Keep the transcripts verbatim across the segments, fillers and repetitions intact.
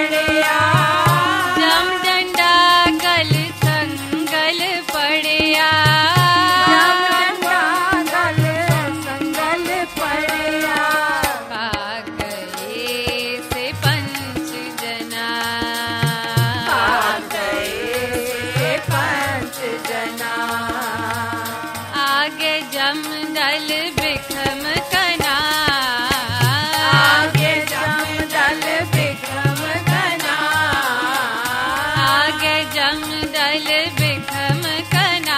पड़या जम डंडा गल संगल पड़या जम डंडा गल संगल पड़या कागए से पंच जना कागए पंच जना आगे जम दल बिखम कना आगे जम दल बिक्रम कना आगे जम दल बिखम कना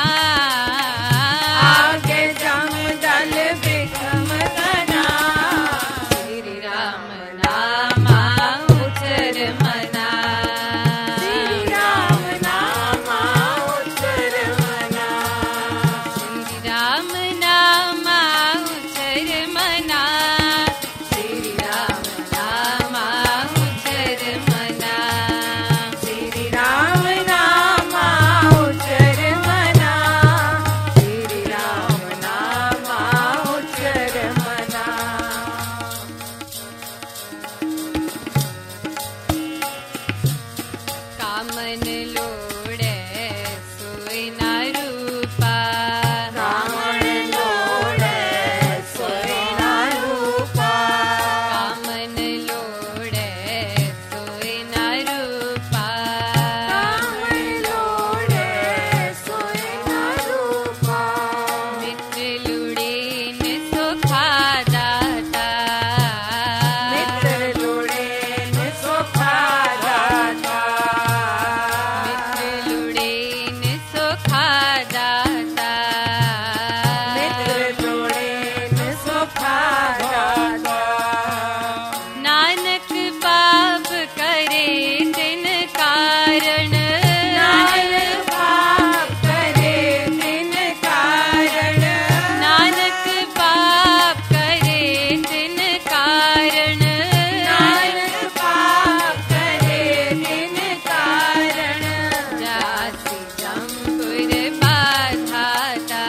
आगे जम दल बिक्रम कना श्री राम नामा उचर मना श्री राम नामा उच्चर मना श्री राम नामा उचर मना श्री राम नामा उचर मना श्री राम नामा उच्चर मना श्री राम नामा उच्चर मना कामन लोड़े सोई ना रूपा रावण लोड़े सोयना रूपा कामन लोड़े सोई ना रूपा रावण लोड़े सोयना रूपा मित्र लुड़ीन सुखा दाता मित्र लोड़े ने सोखा दाता मित्र लुड़ीन सुखा दाता मित्र लोड़े ने सोखा दाता नानक पाप करे तिन कारण नानक पाप करे तिन कारण नानक पाप करे तिन कारण नानक पाप करे तिन कारण जाति जमपुर बाधाता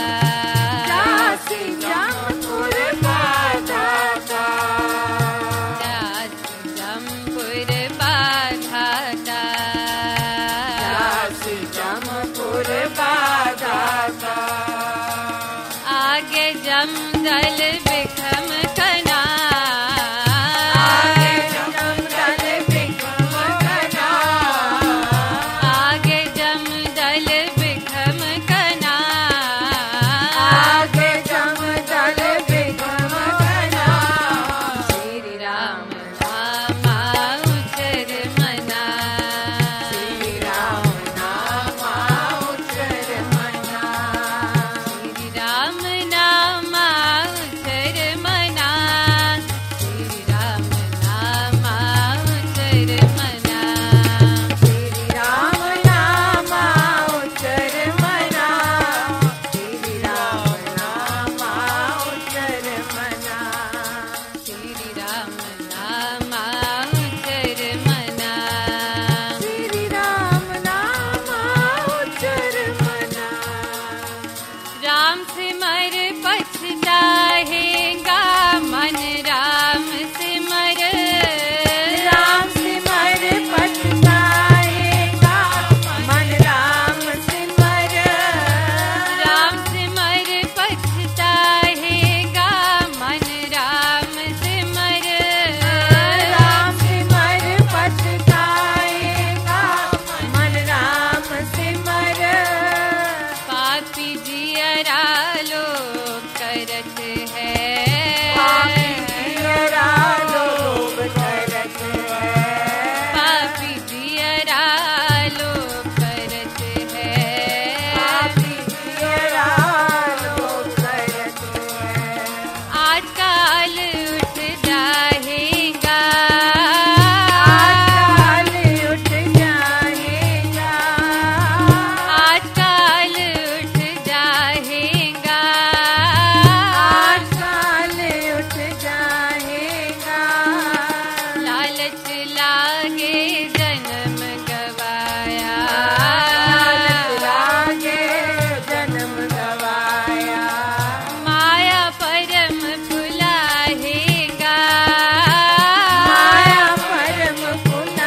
दासी जमपुर बाधाता जाति जमपुर बाधाता दासी जमपुर बाधाता आगे जम दल बिखम कना आगे जम दल बिक्रम कना आगे जम दल बिखम कना आगे जम दल बिक्रम कना श्री राम नामा उचर मना श्री राम नामा उच्चर मना श्री राम नामा उचर मना श्री राम नामा उचर मना श्री राम नामा उच्चर मना श्री राम नामा उच्चर मना श्री राम नामा उचर मना श्री राम नामा उच्चर मना राम सिमर पछताहेगा मन राम सिमर राम सिमर पछताएगा मन राम सिमर राम सिमर पछताहेगा मन राम सिमर राम सिमर पछताएगा मन राम सिमर पापी जियरा लोग करत है पापी जियरा लोभ करत है पापी जियरा लोग करत है पापी जियरा लोभ करत है आजकल उठ जाएगा आजकल उठ जाएगा आजकल उठ जाएगा आजकल उठ जाएगा लालच लागे जन्म गवाया लागे जन्म गवाया माया परम भुलाएगा माया परम भुलाएगा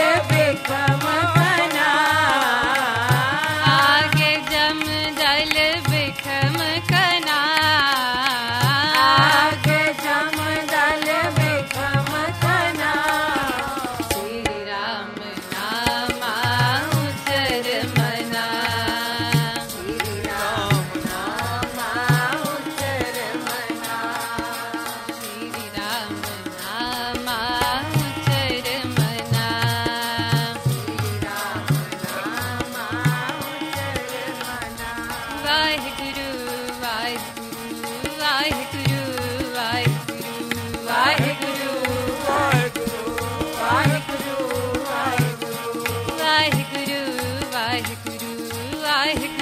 ਵਾਹਿਗੁਰੂ ਵਾਹਿਗੁਰੂ